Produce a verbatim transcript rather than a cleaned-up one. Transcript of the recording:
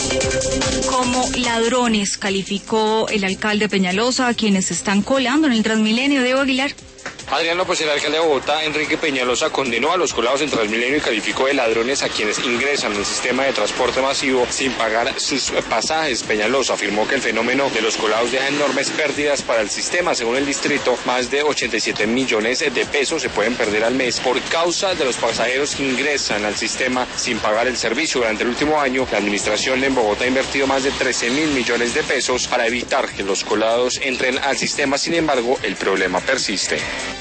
Como ladrones calificó el alcalde Peñalosa a quienes se están colando en el Transmilenio. Diego Aguilar. Adriano, pues el alcalde de Bogotá, Enrique Peñalosa, condenó a los colados en Transmilenio y calificó de ladrones a quienes ingresan al sistema de transporte masivo sin pagar sus pasajes. Peñalosa afirmó que el fenómeno de los colados deja enormes pérdidas para el sistema. Según el distrito, más de ochenta y siete millones de pesos se pueden perder al mes por causa de los pasajeros que ingresan al sistema sin pagar el servicio. Durante el último año, la administración en Bogotá ha invertido más de trece mil millones de pesos para evitar que los colados entren al sistema. Sin embargo, el problema persiste.